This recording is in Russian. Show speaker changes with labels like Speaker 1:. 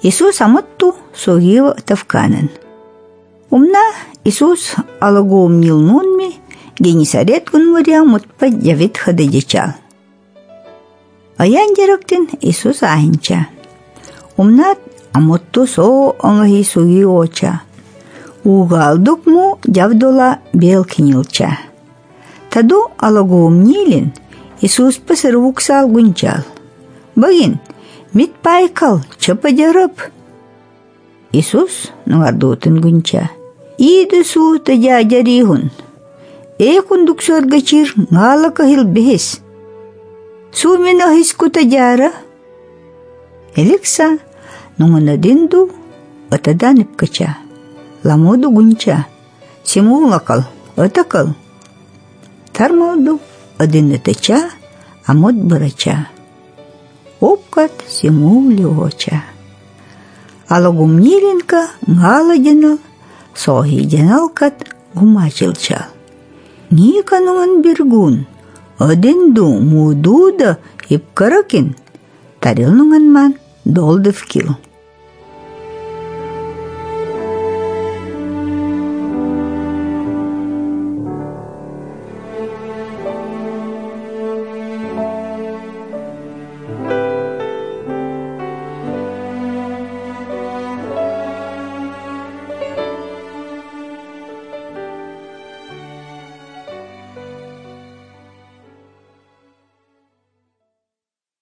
Speaker 1: Исус аматту согиева тавканын. Умна Исус алагоомнил нунми Генесарет гунмуря мутпа явит хадыдичал. Аян директин Исус ахинча. Умнат аматту со ангахи согиоча. Угалдук му явдола белкинилча. Таду алагоомнилин Исус пасырвуксал гунчал. Багин, мит пайкал, чападярып. Исус нуардутын гунча. Иды су тадяджарихун. Кундук соргачир ngala kahil behis. Sumina hisku tadjara. Eliksa nungunadindu atadanip kacha. Lamodu guncha. Simulakal atakal. Tarmodu adinatacha amod baracha. Опкат симули оча. Алагумниленка галадинал, сохидиналкат гумачилчал. Никануан биргун, одинду мудуда ипкаракин, тарилнунган ман долдывкил.